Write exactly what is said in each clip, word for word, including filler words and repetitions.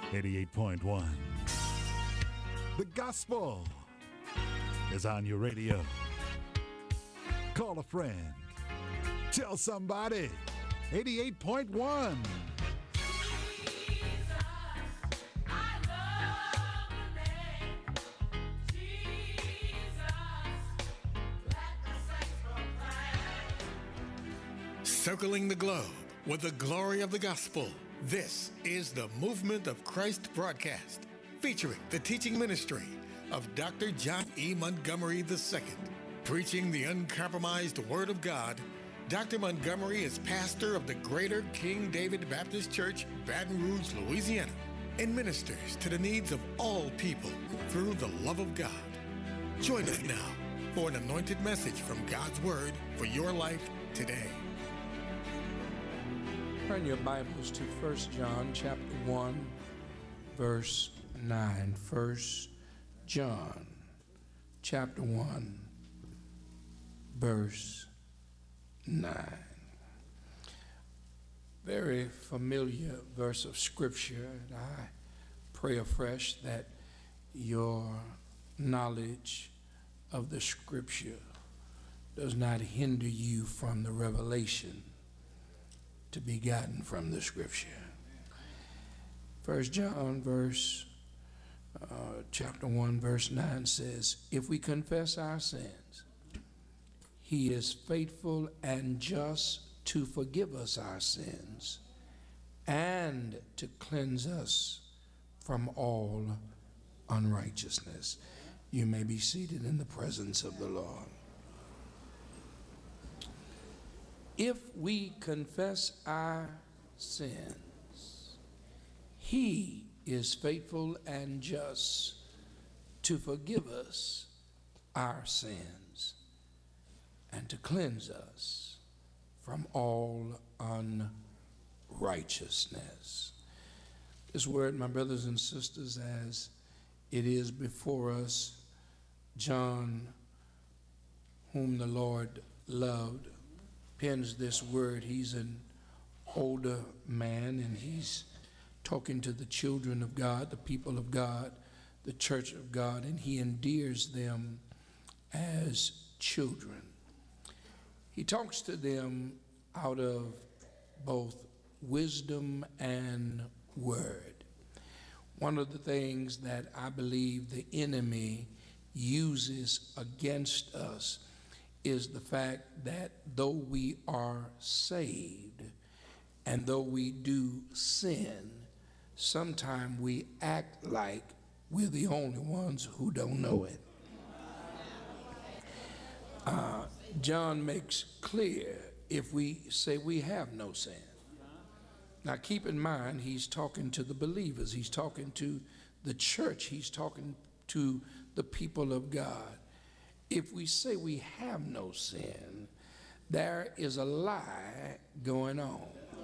eighty-eight point one. The gospel is on your radio. Call a friend. Tell somebody. eighty-eight point one. Circling the globe with the glory of the gospel. This is the Movement of Christ broadcast, featuring the teaching ministry of Doctor John E. Montgomery the Second. Preaching the uncompromised Word of God, Doctor Montgomery is pastor of the Greater King David Baptist Church, Baton Rouge, Louisiana, and ministers to the needs of all people through the love of God. Join us now for an anointed message from God's Word for your life today. Turn your Bibles to First John chapter one, verse nine. First John chapter one, verse nine. Very familiar verse of Scripture, and I pray afresh that your knowledge of the Scripture does not hinder you from the revelation to be gotten from the Scripture. First John verse uh, chapter one verse nine says, if we confess our sins, he is faithful and just to forgive us our sins and to cleanse us from all unrighteousness. You may be seated in the presence of the Lord. If we confess our sins, he is faithful and just to forgive us our sins and to cleanse us from all unrighteousness. This word, my brothers and sisters, as it is before us, John, whom the Lord loved, pens this word. He's an older man, and he's talking to the children of God, the people of God, the church of God, and he endears them as children. He talks to them out of both wisdom and word. One of the things that I believe the enemy uses against us is the fact that though we are saved and though we do sin, sometimes we act like we're the only ones who don't know it. Uh, John makes clear if we say we have no sin. Now keep in mind, he's talking to the believers. He's talking to the church. He's talking to the people of God. If we say we have no sin, there is a lie going on.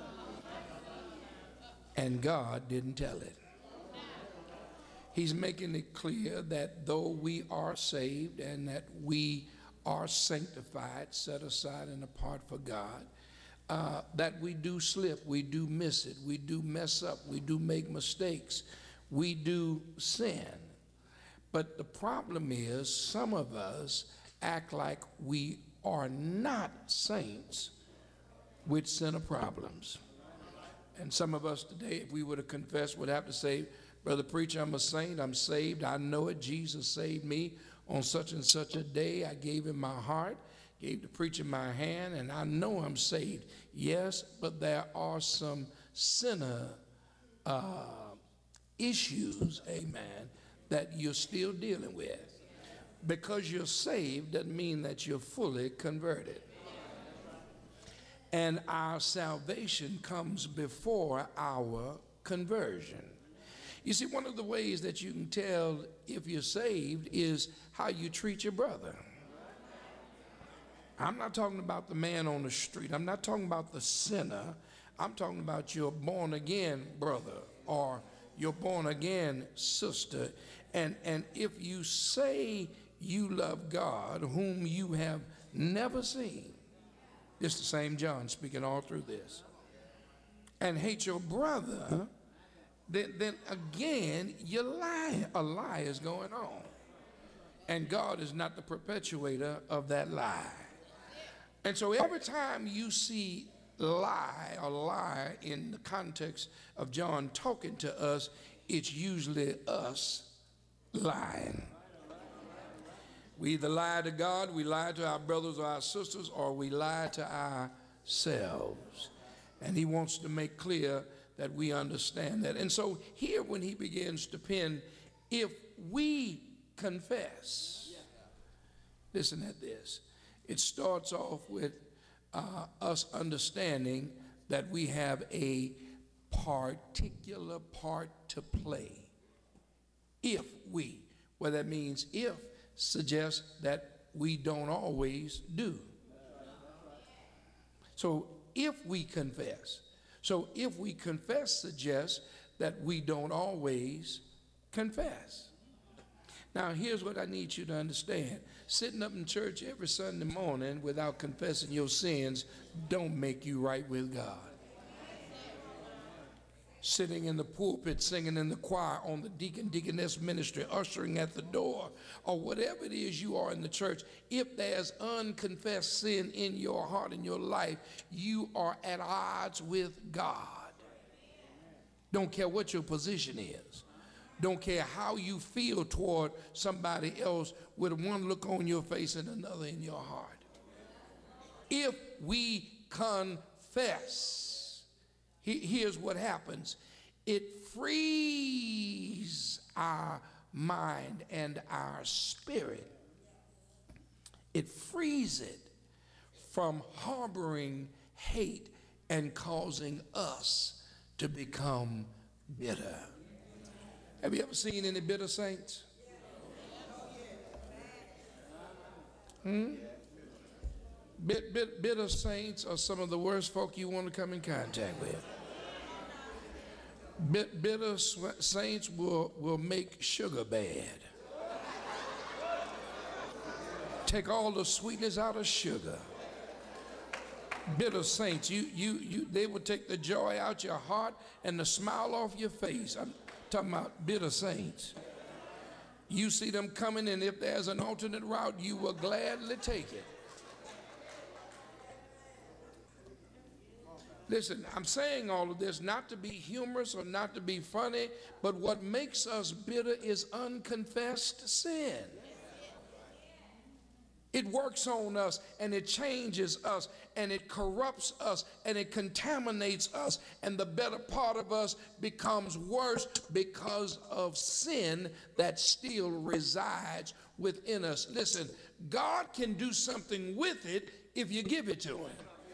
And God didn't tell it. He's making it clear that though we are saved and that we are sanctified, set aside and apart for God, uh, that we do slip, we do miss it, we do mess up, we do make mistakes, we do sin. But the problem is some of us act like we are not saints with sinner problems. And some of us today, if we were to confess, would have to say, brother preacher, I'm a saint, I'm saved, I know it, Jesus saved me on such and such a day. I gave him my heart, gave the preacher my hand, and I know I'm saved. Yes, but there are some sinner uh, issues, amen, that you're still dealing with. Because you're saved doesn't mean that you're fully converted. And our salvation comes before our conversion. You see, one of the ways that you can tell if you're saved is how you treat your brother. I'm not talking about the man on the street. I'm not talking about the sinner. I'm talking about your born again brother or your born again sister. And, and if you say you love God, whom you have never seen, it's the same John speaking all through this, and hate your brother, then, then again, you're lying. A lie is going on. And God is not the perpetuator of that lie. And so every time you see lie or lie in the context of John talking to us, it's usually us lying. We either lie to God, we lie to our brothers or our sisters, or we lie to ourselves. And he wants to make clear that we understand that. And so here when he begins to pen, if we confess, listen at this. It starts off with uh, us understanding that we have a particular part to play. If we, well, that means if suggests that we don't always do. So if we confess, so if we confess suggests that we don't always confess. Now, here's what I need you to understand. Sitting up in church every Sunday morning without confessing your sins don't make you right with God. Sitting in the pulpit, singing in the choir, on the deacon, deaconess ministry, ushering at the door, or whatever it is you are in the church, if there's unconfessed sin in your heart and your life, you are at odds with God. Don't care what your position is. Don't care how you feel toward somebody else with one look on your face and another in your heart. If we confess, he, here's what happens. It frees our mind and our spirit. It frees it from harboring hate and causing us to become bitter. Have you ever seen any bitter saints? Hmm? Bit, bit, bitter saints are some of the worst folk you want to come in contact with. Bit, bitter sw- saints will, will make sugar bad. Take all the sweetness out of sugar. Bitter saints, you, you, you, they will take the joy out your heart and the smile off your face. I'm talking about bitter saints. You see them coming, and if there's an alternate route, you will gladly take it. Listen, I'm saying all of this not to be humorous or not to be funny, but what makes us bitter is unconfessed sin. It works on us, and it changes us, and it corrupts us, and it contaminates us, and the better part of us becomes worse because of sin that still resides within us. Listen, God can do something with it if you give it to him.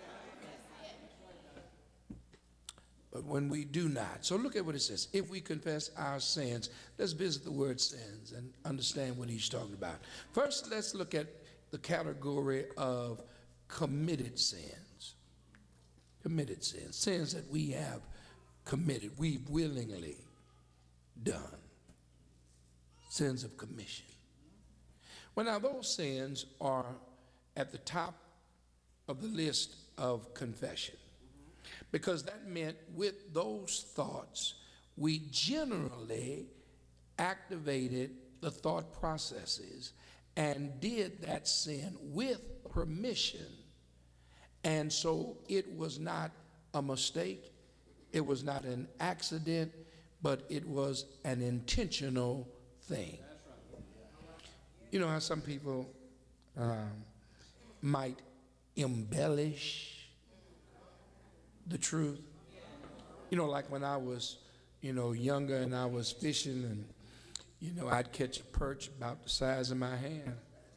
But when we do not, so look at what it says. If we confess our sins, let's visit the word sins and understand what he's talking about. First, let's look at the category of committed sins. Committed sins, sins that we have committed, we've willingly done. Sins of commission. Well, now those sins are at the top of the list of confession, because that meant with those thoughts, we generally activated the thought processes and did that sin with permission. And so it was not a mistake, it was not an accident, but it was an intentional thing. You know how some people um, might embellish the truth? You know, like when I was, you know, younger and I was fishing, and you know, I'd catch a perch about the size of my hand.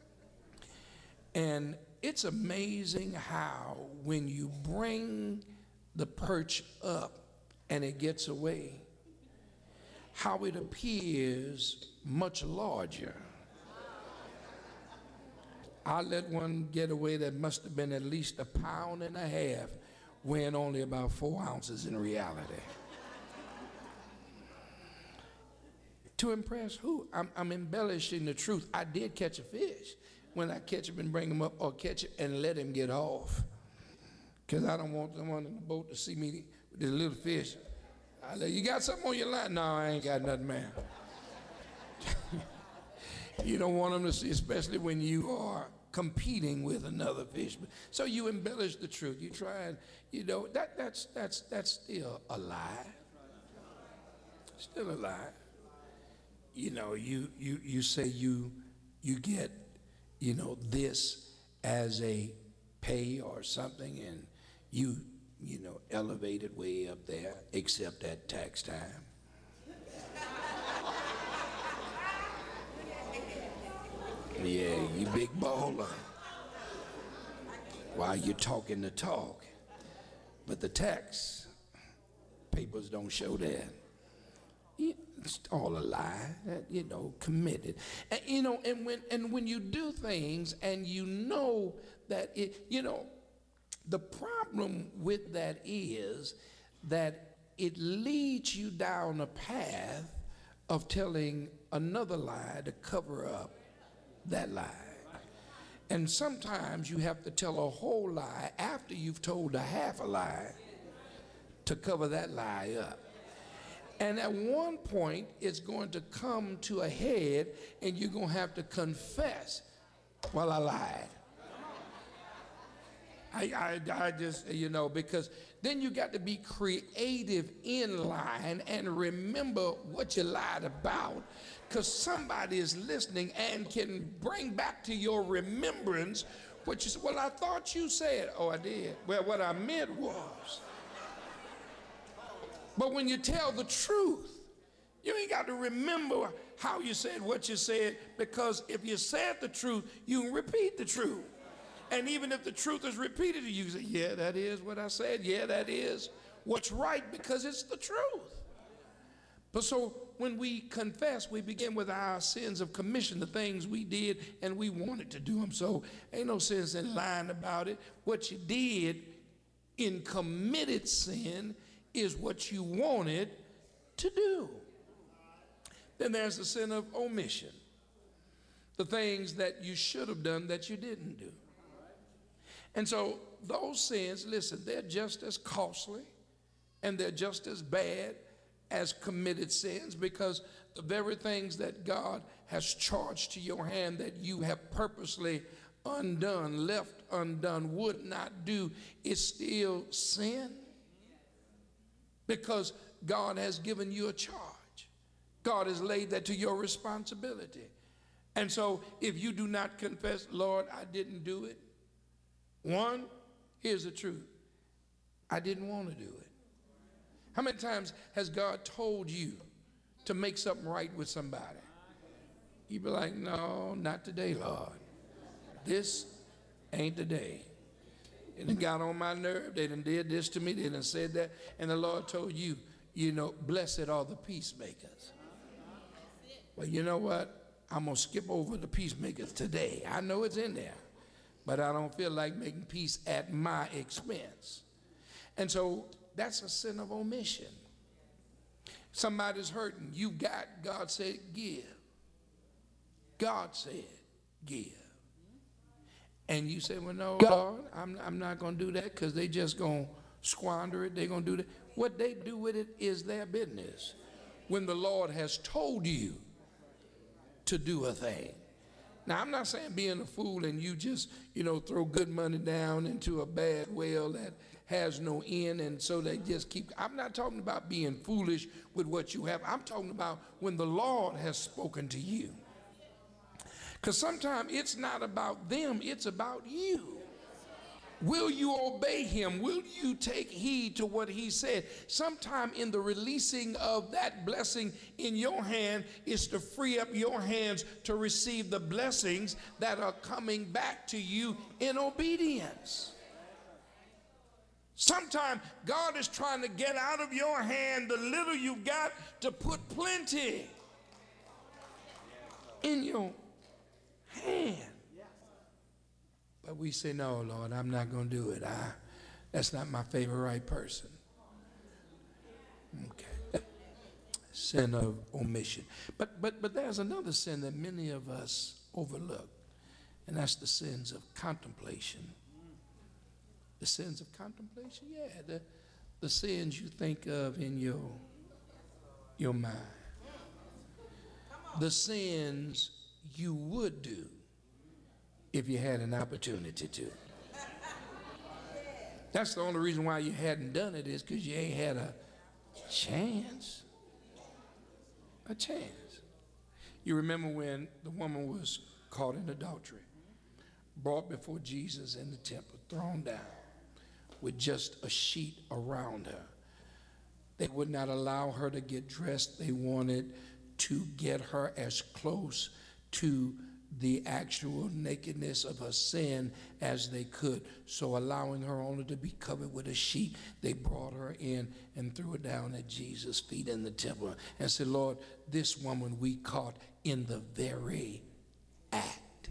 And it's amazing how when you bring the perch up and it gets away, how it appears much larger. I let one get away that must have been at least a pound and a half, weighing only about four ounces in reality. To impress who? I'm, I'm embellishing the truth. I did catch a fish when I catch him and bring him up, or catch it and let him get off. Because I don't want someone in the boat to see me with this little fish. I said, you got something on your line? No, I ain't got nothing, man. You don't want them to see, especially when you are competing with another fisherman. So you embellish the truth. You try and, you know, that, that's, that's, that's still a lie. Still a lie. You know, you, you, you say you, you get, you know, this as a pay or something, and you, you know, elevate it way up there, except at tax time. Yeah, you big baller. While you're talking the talk. But the tax papers don't show that. It's all a lie, you know, committed. And, you know, and when, and when you do things and you know that it, you know, the problem with that is that it leads you down a path of telling another lie to cover up that lie. And sometimes you have to tell a whole lie after you've told a half a lie to cover that lie up. And at one point, it's going to come to a head, and you're going to have to confess, well, I lied. I, I, I just, you know, because then you got to be creative in lying and remember what you lied about, because somebody is listening and can bring back to your remembrance what you said. Well, I thought you said. Oh, I did. Well, what I meant was. But when you tell the truth, you ain't got to remember how you said what you said, because if you said the truth, you can repeat the truth. And even if the truth is repeated, you say, yeah, that is what I said. Yeah, that is what's right, because it's the truth. But so when we confess, we begin with our sins of commission, the things we did and we wanted to do them. So ain't no sense in lying about it. What you did in committed sin is what you wanted to do. Then there's the sin of omission, the things that you should have done that you didn't do. And so those sins, listen, they're just as costly and they're just as bad as committed sins, because the very things that God has charged to your hand that you have purposely undone, left undone, would not do, is still sin, because God has given you a charge. God has laid that to your responsibility. And so if you do not confess, Lord, I didn't do it. One, here's the truth. I didn't want to do it. How many times has God told you to make something right with somebody? You be like, no, not today, Lord. This ain't the day. It done got on my nerve. They done did this to me. They done said that. And the Lord told you, you know, blessed are the peacemakers. Well, you know what? I'm going to skip over the peacemakers today. I know it's in there, but I don't feel like making peace at my expense. And so that's a sin of omission. Somebody's hurting. You got, God said, give. God said, give. And you say, well, no, Lord, I'm, I'm not going to do that, because they just going to squander it. They're going to do that. What they do with it is their business. When the Lord has told you to do a thing. Now, I'm not saying being a fool and you just, you know, throw good money down into a bad well that has no end, and so they just keep. I'm not talking about being foolish with what you have. I'm talking about when the Lord has spoken to you. Because sometimes it's not about them, it's about you. Will you obey him? Will you take heed to what he said? Sometime in the releasing of that blessing in your hand is to free up your hands to receive the blessings that are coming back to you in obedience. Sometimes God is trying to get out of your hand the little you've got to put plenty in your hand. But we say, no, Lord, I'm not going to do it. I, that's not my favorite right person. Okay. Sin of omission. But, but, but there's another sin that many of us overlook, and that's the sins of contemplation. The sins of contemplation? Yeah, the, the sins you think of in your your mind. The sins you would do if you had an opportunity to. That's the only reason why you hadn't done it is because you ain't had a chance. A chance. You remember when the woman was caught in adultery, brought before Jesus in the temple, thrown down with just a sheet around her. They would not allow her to get dressed. They wanted to get her as close to the actual nakedness of her sin as they could. So allowing her only to be covered with a sheet, they brought her in and threw her down at Jesus' feet in the temple and said, Lord, this woman we caught in the very act.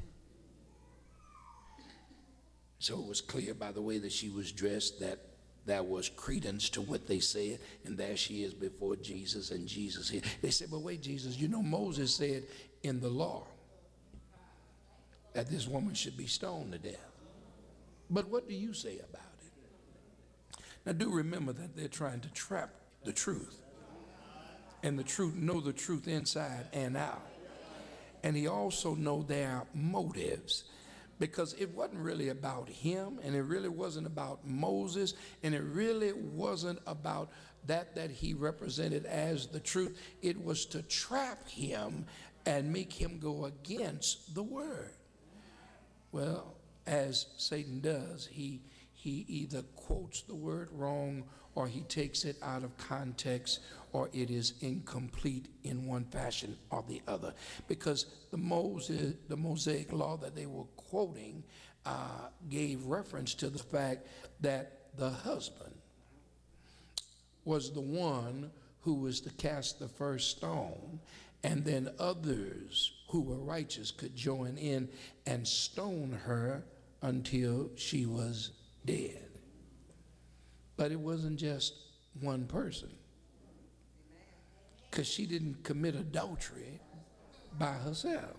So it was clear by the way that she was dressed that that was credence to what they said, and there she is before Jesus, and Jesus here. They said, but wait, Jesus, you know Moses said in the law that this woman should be stoned to death. But what do you say about it? Now do remember that they're trying to trap the truth. And the truth, know the truth inside and out. And he also know their motives. Because it wasn't really about him, and it really wasn't about Moses, and it really wasn't about that that he represented as the truth. It was to trap him and make him go against the word. Well, as Satan does, he he either quotes the word wrong, or he takes it out of context, or it is incomplete in one fashion or the other. Because the Moses, the Mosaic law that they were quoting uh, gave reference to the fact that the husband was the one who was to cast the first stone, and then others who were righteous could join in and stone her until she was dead. But it wasn't just one person, because she didn't commit adultery by herself.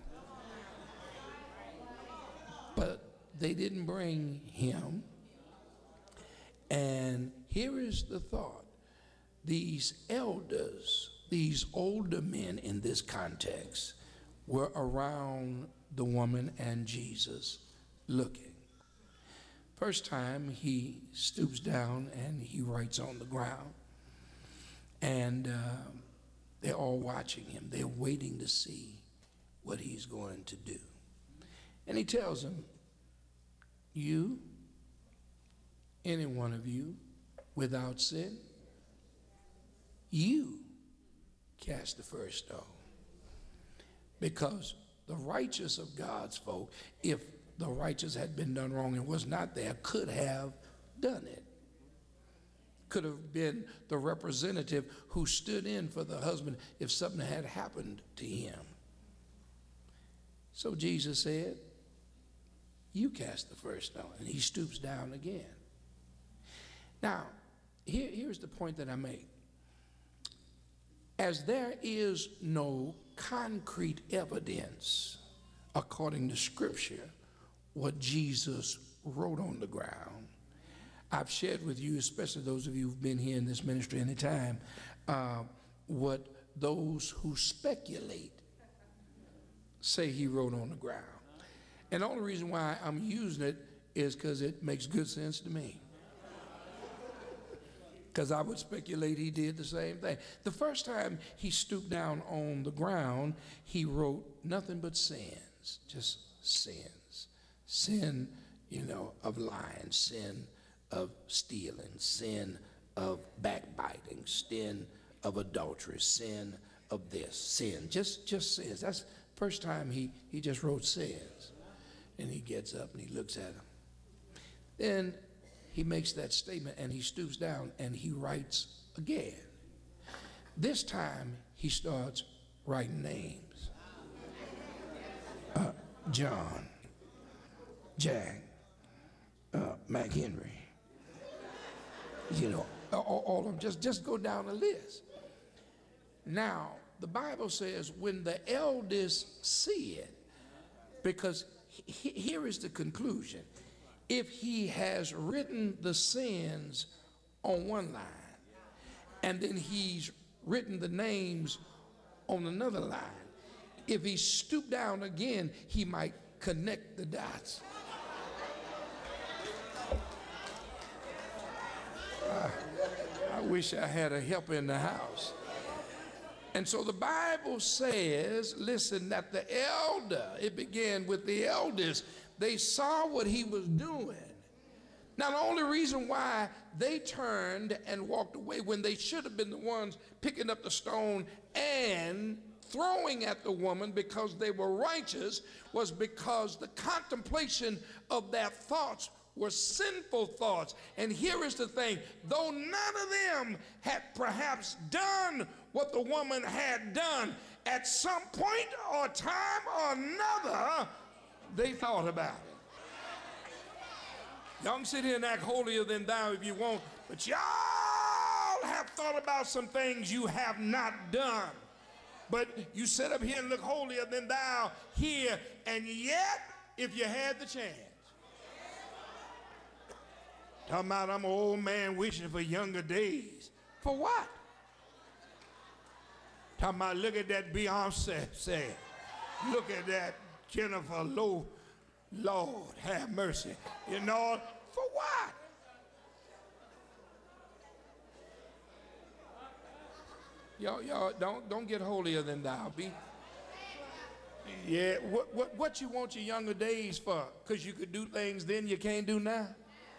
But they didn't bring him. And here is the thought. These elders, these older men in this context, were around the woman and Jesus looking. First time he stoops down and he writes on the ground. And uh, they're all watching him. They're waiting to see what he's going to do. And he tells them, you, any one of you, without sin, you cast the first stone. Because the righteous of God's folk, if the righteous had been done wrong and was not there, could have done it. Could have been the representative who stood in for the husband if something had happened to him. So Jesus said, you cast the first stone. And he stoops down again. Now, here, here's the point that I make. As there is no concrete evidence, according to Scripture, what Jesus wrote on the ground, I've shared with you, especially those of you who've been here in this ministry any time, uh, what those who speculate say he wrote on the ground. And the only reason why I'm using it is because it makes good sense to me. Because I would speculate he did the same thing. The first time he stooped down on the ground, he wrote nothing but sins, just sins. Sin, you know, of lying, sin of stealing, sin of backbiting, sin of adultery, sin of this, sin, just just sins. That's the first time he, he just wrote sins. And he gets up and he looks at them. Then he makes that statement and he stoops down and he writes again. This time he starts writing names. Uh, John, Jack, uh, McHenry. You know, all, all of them. Just, just go down the list. Now, the Bible says when the elders see it, because he, here is the conclusion. If he has written the sins on one line, and then he's written the names on another line. If he stooped down again, he might connect the dots. Uh, I wish I had a helper in the house. And so the Bible says, listen, that the elder, it began with the elders, they saw what he was doing. Now, the only reason why they turned and walked away when they should have been the ones picking up the stone and throwing at the woman because they were righteous was because the contemplation of their thoughts were sinful thoughts. And here is the thing, though none of them had perhaps done what the woman had done, at some point or time or another, they thought about it. Y'all can sit here and act holier than thou if you want, but y'all have thought about some things you have not done. But you sit up here and look holier than thou here, and yet, if you had the chance, talking about I'm an old man wishing for younger days. For what? Talking about look at that Beyonce said. Look at that Jennifer Low. Lord, have mercy. You know, for what? Y'all, y'all don't don't get holier than thou be. Yeah, what what what you want your younger days for? Because you could do things then you can't do now.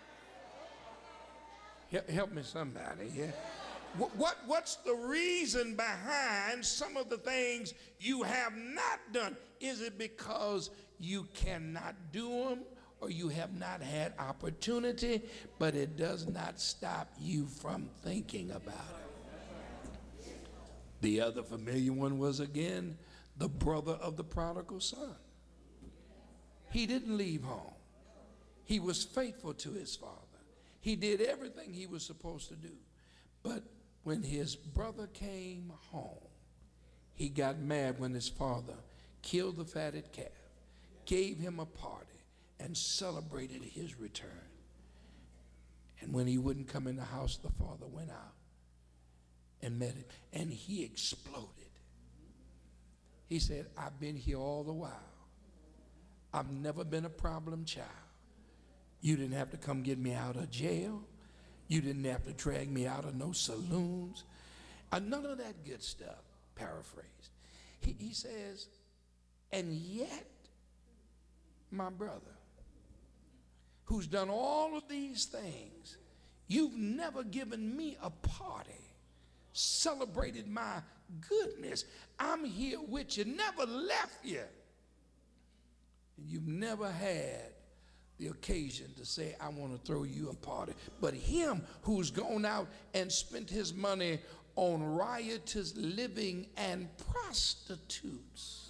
Help, help me somebody here. What, what what's the reason behind some of the things you have not done? Is it because you cannot do them, or you have not had opportunity, but it does not stop you from thinking about it? The other familiar one was, again, the brother of the prodigal son. He didn't leave home. He was faithful to his father. He did everything he was supposed to do. But when his brother came home, he got mad when his father killed the fatted calf, gave him a party, and celebrated his return. And when he wouldn't come in the house, the father went out and met him, and he exploded. He said, I've been here all the while. I've never been a problem child. You didn't have to come get me out of jail. You didn't have to drag me out of no saloons. Uh, none of that good stuff, paraphrased. He, he says, and yet, my brother, who's done all of these things, you've never given me a party, celebrated my goodness. I'm here with you, never left you. And you've never had the occasion to say, I want to throw you a party. But him who's gone out and spent his money on riotous living and prostitutes.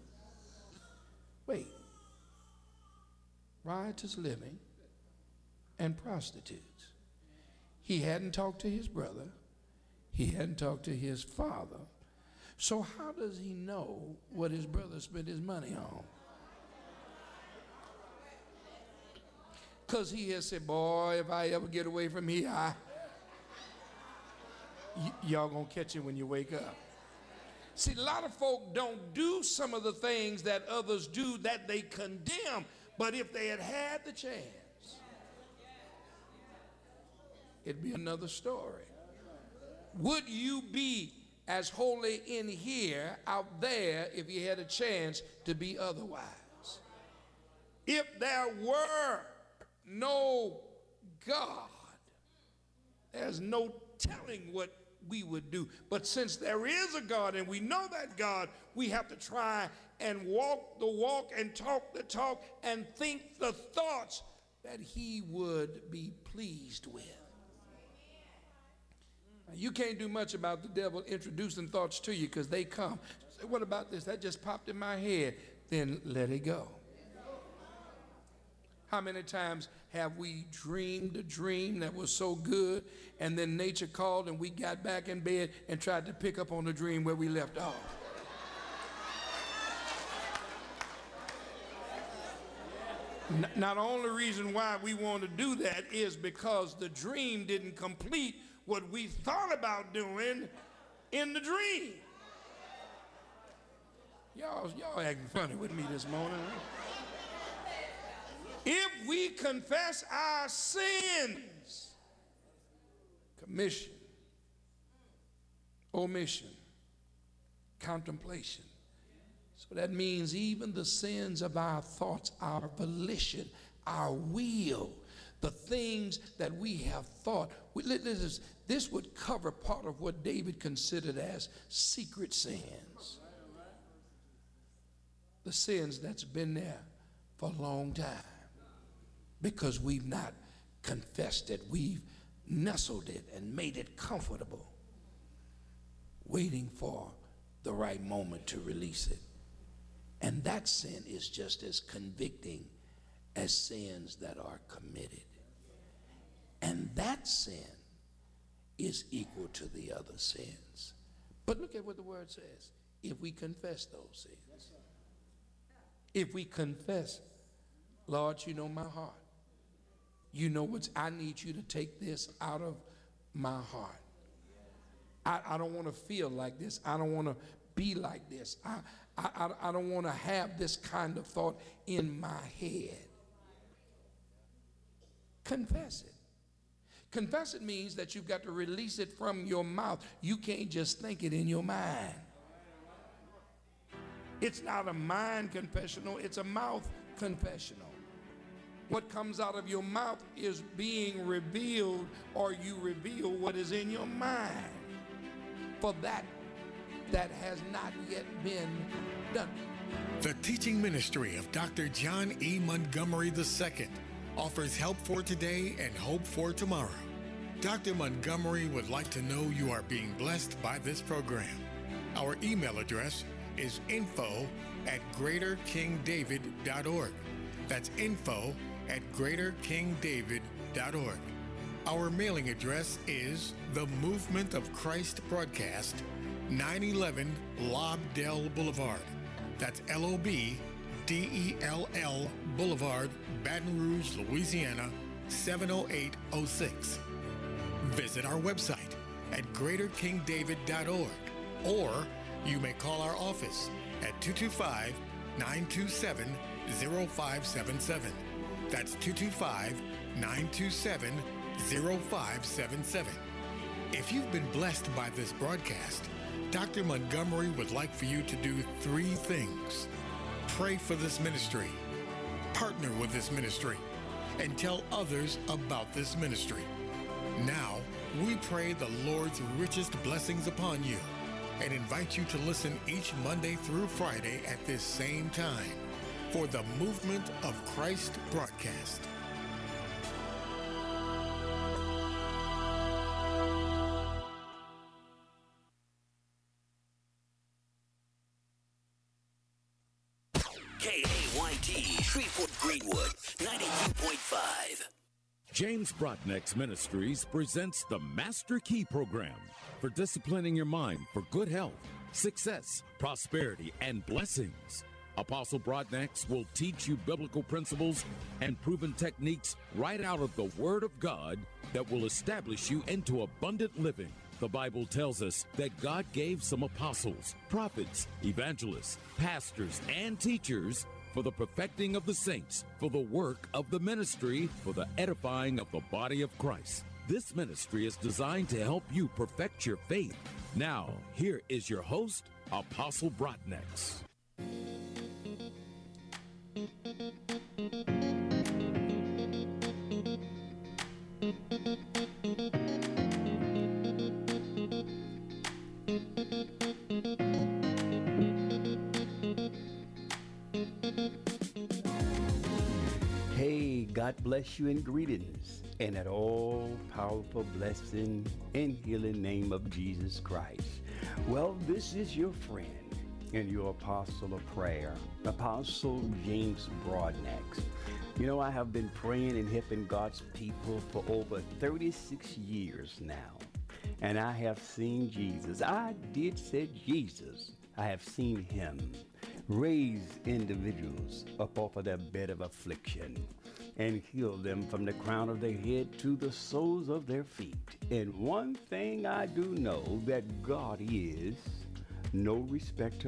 Wait. Riotous living and prostitutes. He hadn't talked to his brother. He hadn't talked to his father. So how does he know what his brother spent his money on? Because he has said, boy, if I ever get away from here, I, y- y'all gonna catch it when you wake up. See, a lot of folk don't do some of the things that others do that they condemn. But if they had had the chance, it'd be another story. Would you be as holy in here, out there, if you had a chance to be otherwise? If there were no God, there's no telling what we would do. But since there is a God and we know that God, we have to try and walk the walk and talk the talk and think the thoughts that he would be pleased with. Now, you can't do much about the devil introducing thoughts to you because they come. Say, what about this? That just popped in my head. Then let it go. How many times have we dreamed a dream that was so good, and then nature called and we got back in bed and tried to pick up on the dream where we left off? Now, the only reason why we want to do that is because the dream didn't complete what we thought about doing, in the dream. Y'all, y'all acting funny with me this morning. Huh? If we confess our sins, commission, omission, contemplation. So that means even the sins of our thoughts, our volition, our will, the things that we have thought. We, this, this would cover part of what David considered as secret sins. The sins that's been there for a long time because we've not confessed it. We've nestled it and made it comfortable, waiting for the right moment to release it. And that sin is just as convicting as sins that are committed. And that sin is equal to the other sins. But look at what the word says. If we confess those sins. If we confess, Lord, you know my heart. You know what's, I need you to take this out of my heart. I, I don't want to feel like this. I don't want to be like this. I, I, I don't want to have this kind of thought in my head. Confess it. Confess it means that you've got to release it from your mouth. You can't just think it in your mind. It's not a mind confessional, it's a mouth confessional. What comes out of your mouth is being revealed, or you reveal what is in your mind for that that has not yet been done. The teaching ministry of Doctor John E. Montgomery the Second offers help for today and hope for tomorrow. Doctor Montgomery would like to know you are being blessed by this program. Our email address is info at greater king david dot org. That's info at greater king david dot org. Our mailing address is The Movement of Christ Broadcast, nine eleven Lobdell Boulevard. That's L O B D E L L Boulevard, Baton Rouge, Louisiana, seven oh eight oh six. Visit our website at greater king david dot org, or you may call our office at two two five, nine two seven, zero five seven seven. That's two two five, nine two seven, zero five seven seven. If you've been blessed by this broadcast, Doctor Montgomery would like for you to do three things. Pray for this ministry, partner with this ministry, and tell others about this ministry. Now, we pray the Lord's richest blessings upon you and invite you to listen each Monday through Friday at this same time for the Movement of Christ broadcast. K A Y T, Shreveport Greenwood, ninety-two point five. James Brotnick's Ministries presents the Master Key Program for disciplining your mind for good health, success, prosperity, and blessings. Apostle Brotnick will teach you biblical principles and proven techniques right out of the Word of God that will establish you into abundant living. The Bible tells us that God gave some apostles, prophets, evangelists, pastors, and teachers for the perfecting of the saints, for the work of the ministry, for the edifying of the body of Christ. This ministry is designed to help you perfect your faith. Now, here is your host, Apostle Brotnick. Hey, God bless you and greetings, and an all-powerful blessing and healing name of Jesus Christ. Well, this is your friend and your apostle of prayer, Apostle James Brotnick. You know, I have been praying and helping God's people for over thirty-six years now, and I have seen Jesus. I did say Jesus. I have seen him raise individuals up off of their bed of affliction. and heal them from the crown of their head to the soles of their feet. And one thing I do know, that God is no respecter